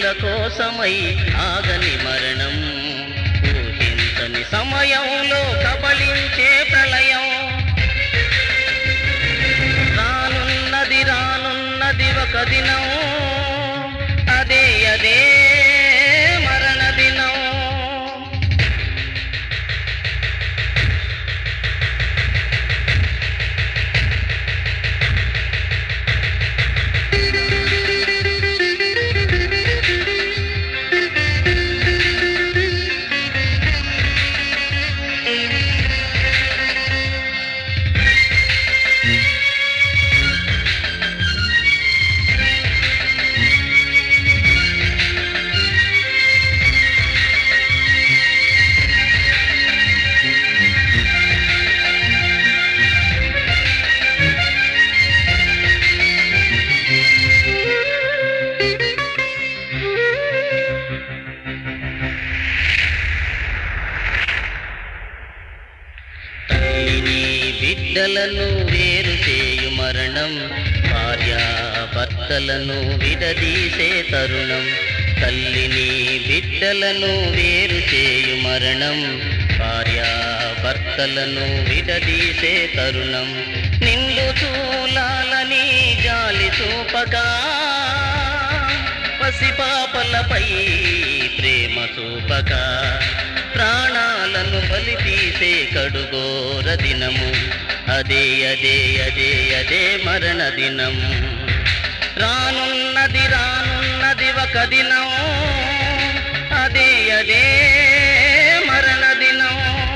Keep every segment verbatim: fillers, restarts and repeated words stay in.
కోసమై ఆగని మరణం, ఊహించని సమయంలో కబళించే ప్రళయం. రానున్నది రానున్నది ఒక దినం, అదే అదే మరణ దినం. బిడ్డలను వేరు చేయు మరణం, భార్యాభర్తలను విడదీసే తరుణం. తల్లిని బిడ్డలను వేరు చేయు మరణం, భార్యాభర్తలను విడదీసే తరుణం. నిండు చూలాలని జాలి చూపగా, పసిపాపలపై ప్రేమ చూపగా, ప్రాణాలను బలి తీసే కడుగోర దినము, అదే అదే అదే అదే మరణ దినం. రానున్నది రానున్నది ఒక దినం, అదే అదే మరణ దినం.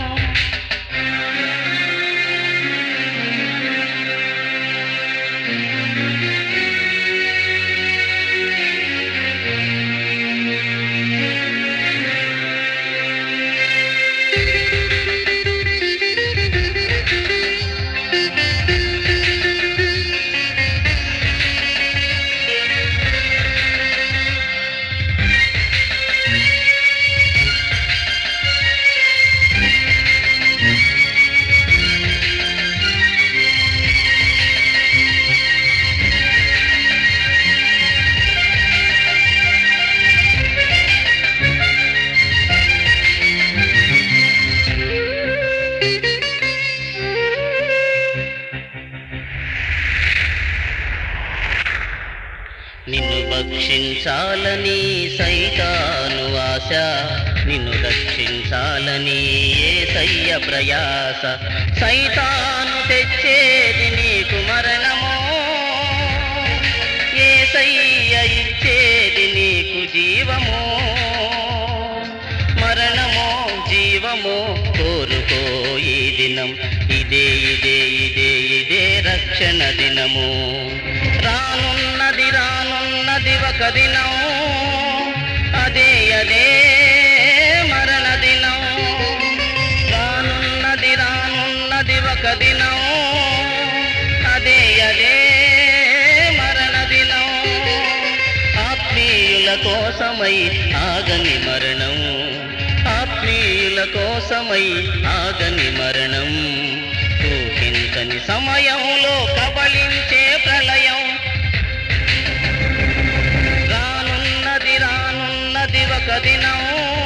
నిన్ను భక్షించాలని సైతాను ఆశ, నిన్ను రక్షించాలని యేసయ్య ప్రయాస. సైతాను తెచ్చేది నీకు మరణమో, యేసయ్య ఇచ్చేది నీకు జీవమో. మరణమో జీవమో కోరుకో ఈ దినం, ఇదే ఇదే ఇదే ఇదే రక్షణ దినము. రానున్నది రానున్నది ఒక దినం, అదే అదే మరణ దినం. రానున్నది రానున్నది ఒక దినం, అదే అదే మరణ దినం. ఆత్మీయుల కోసమై ఆగని మరణం, ఆత్మీయుల కోసమై ఆగని మరణం. ఊహించని సమయంలో కబళించే ప్రళయం. రానున్నది రానున్నది ఒక దినం,